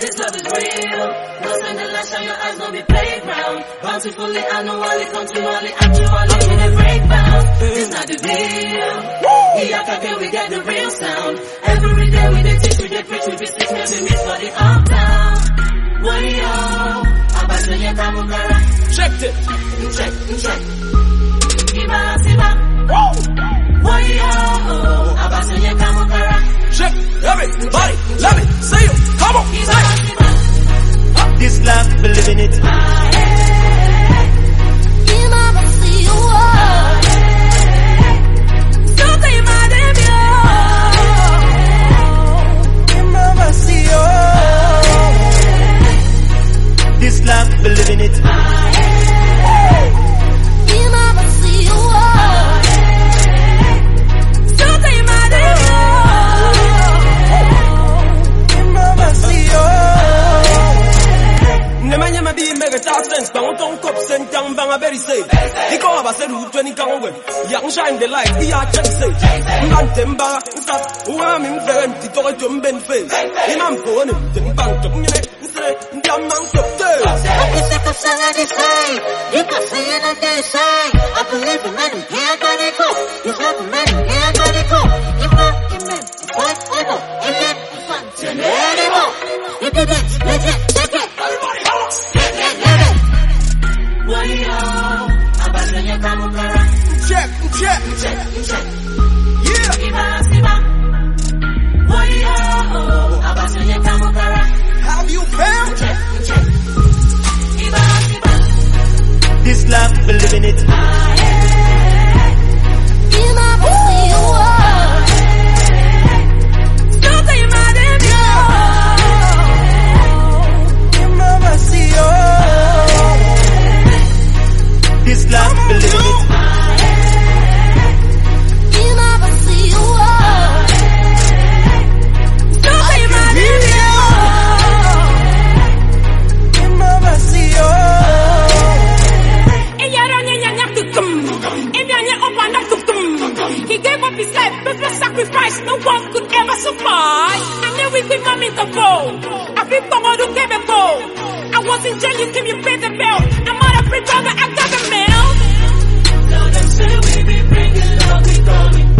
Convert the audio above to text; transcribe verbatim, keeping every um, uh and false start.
This love is real. No send the lash on your eyes, no be playground. Bountifully, annually, continually, actually, we dey break bound. This not the deal. Iyaka, we get the real sound. Every day we dey teach, we dey preach, we be sick, maybe miss for the uptown. Wayo, abasonye kamukara. Check it. Check, check. Iba, siba. Wayo, abasonye kamukara. Check, everybody, let me see you. Come on, Iba, siba. This life, believe in it. This life, believe in it. Young shine the light, we are just say. Man temba, stop. Who am in friend? The door to Ben face. Imam phone, the bank to me. Say, Yaman to do. I can take a song and they say, you can see it and they say, I believe in men, here I got it go. You have a man, here I got it go. You want, you meant, what, I go, and then, fun, to let it go. You did it, let it, take it. Everybody, hold on. Let it, let it. Wayo, abasonye kamukara. Check, check, Check, check. yeah. Iba, siba. Wayo, abasonye kamukara. Have you found? Check, check. Iba, siba. This life, believe in it. This life, believe in it. He gave up his life, but sacrifice no one could ever survive. And then we put mom in the bowl. I feel someone who gave a bowl. I was in jail, you came, you paid the bill. I'm out of free brother, I got the mail. Tell them say we be bringing love, we coming